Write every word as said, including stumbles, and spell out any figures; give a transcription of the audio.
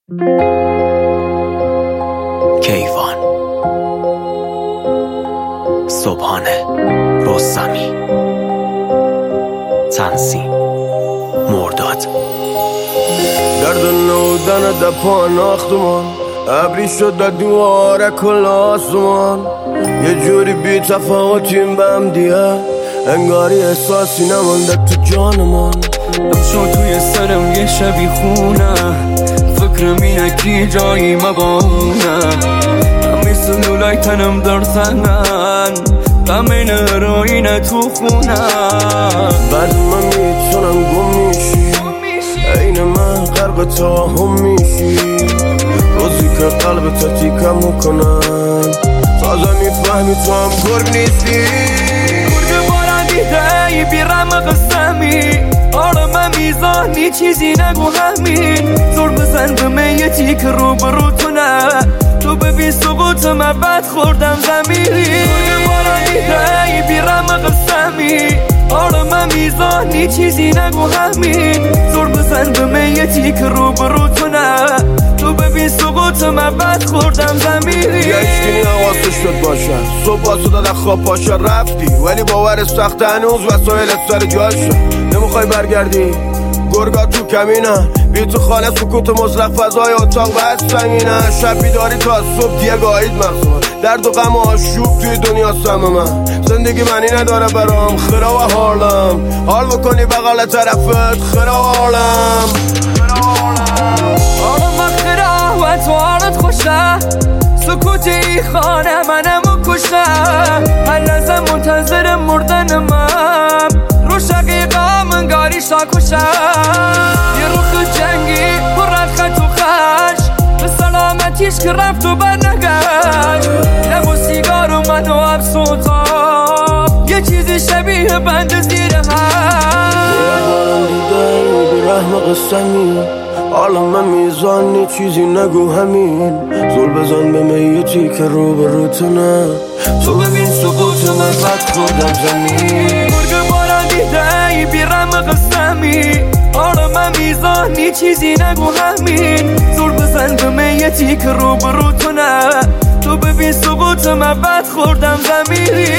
کیوان صبحانه رستمی تنظیم مرداد. درد نودن در پاناختمان ابری شد در دواره کل آسمان، یه جوری بی تفاوتیم به هم دیگه، انگاری احساسی نمانده تو جانمان. امشو توی سرم یه شبی خونه، فکرم اینه کی جایی مبانه، همی سلولای تنم در تنن، غم این هروینه تو خونه. بعد من میتونم گم میشی، این من غرق تاهم میشی، روزی که قلب تا تیکم میکنن، تازه میفهمی تو هم گرگ نیستی. گرگ بارم دیده ای بیرم قسمی، آرام میزانی چیزی نگو همین، زور بزن به میتی که رو برو تو نه، تو ببین سقوط من بد خوردم زمیری. گرگ بارم دیده ای بیرم قسمی، آرام میزانی چیزی نگو همین، زور بزن به میتی که رو برو تو نه، تو ببین سقوط من بد خوردم زمیری. یه اشکی نواسه شد باشه، صبح باسو دادن خواب پاشه رفتی، ولی باور سخت هنوز وسایل سر جاشه. نمیخوای برگردی گرگا تو کمینه، بی تو خانه سکوت مطلق، فضای اتاق بس سنگینه، شب بیداری تا صبح دیگه گاهید مخصومه، درد و غم و آشوب توی دنیا سم من، زندگی منی نداره برام خرا و حالم، حال بکنی بغل طرفت خرا و حالم. آرام من خرا و تو حالت خوشه، سکوتی خانه منم کشه، هر لحظه منتظر مردن من، رو شقیقا من گاری شاکوشه، یه روخ جنگی پر از خط و خش، به سلامتیش که رفت و برنگشت، لب و سیگار و من و افسوتا، یه چیزی شبیه بند زیر هم. رحم قسمی، حالا من میزانی چیزی نگو همین، زول بزن به میتی که رو برو تو نه، تو ببین سقوط من بد خوردم زمین. گرگ بارم دیده ای بیرم قسمی، آرام میزانی چیزی نگو همین، زور بزن به میتی که رو برو تو نه، تو ببین سقوط من بد خوردم زمیری.